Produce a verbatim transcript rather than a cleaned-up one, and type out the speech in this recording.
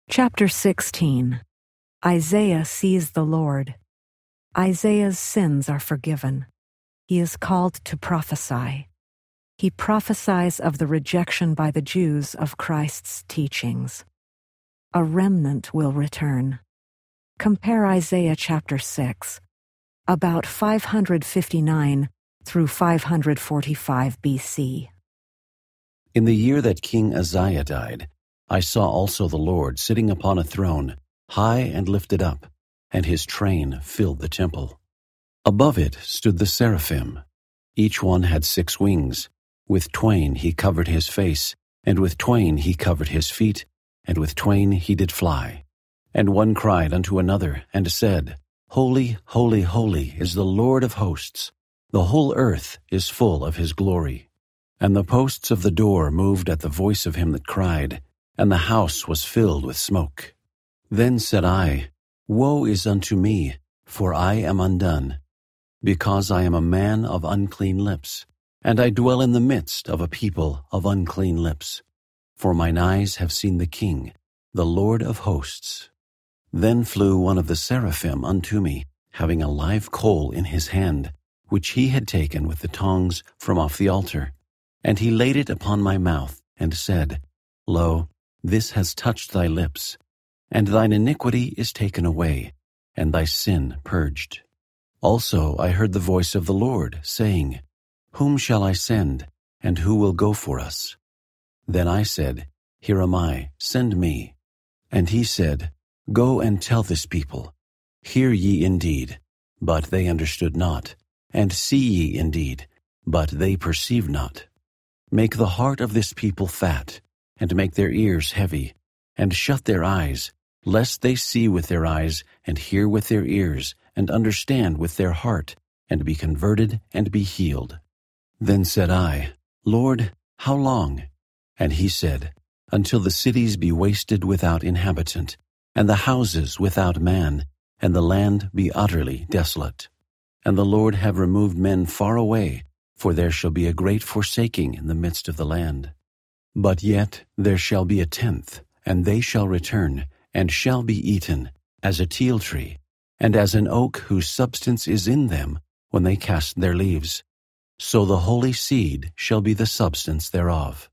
Chapter sixteen. Isaiah sees the Lord. Isaiah's sins are forgiven. He is called to prophesy. He prophesies of the rejection by the Jews of Christ's teachings. A remnant will return. Compare Isaiah chapter six, about five hundred fifty-nine through five hundred forty-five B C. In the year that King Uzziah died, I saw also the Lord sitting upon a throne, high and lifted up, and his train filled the temple. Above it stood the seraphim. Each one had six wings. With twain he covered his face, and with twain he covered his feet, and with twain he did fly. And one cried unto another, and said, Holy, holy, holy is the Lord of hosts. The whole earth is full of his glory. And the posts of the door moved at the voice of him that cried, and the house was filled with smoke. Then said I, Woe is unto me, for I am undone, because I am a man of unclean lips, and I dwell in the midst of a people of unclean lips. For mine eyes have seen the King, the Lord of hosts. Then flew one of the seraphim unto me, having a live coal in his hand, which he had taken with the tongs from off the altar. And he laid it upon my mouth, and said, Lo, this has touched thy lips, and thine iniquity is taken away, and thy sin purged. Also I heard the voice of the Lord, saying, Whom shall I send, and who will go for us? Then I said, Here am I, send me. And he said, Go and tell this people, Hear ye indeed, but they understood not, and see ye indeed, but they perceive not. Make the heart of this people fat, and make their ears heavy, and shut their eyes, lest they see with their eyes, and hear with their ears, and understand with their heart, and be converted, and be healed. Then said I, Lord, how long? And he said, Until the cities be wasted without inhabitant, and the houses without man, and the land be utterly desolate. And the Lord have removed men far away, for there shall be a great forsaking in the midst of the land. But yet there shall be a tenth, and they shall return, and shall be eaten, as a teil tree, and as an oak whose substance is in them when they cast their leaves. So the holy seed shall be the substance thereof.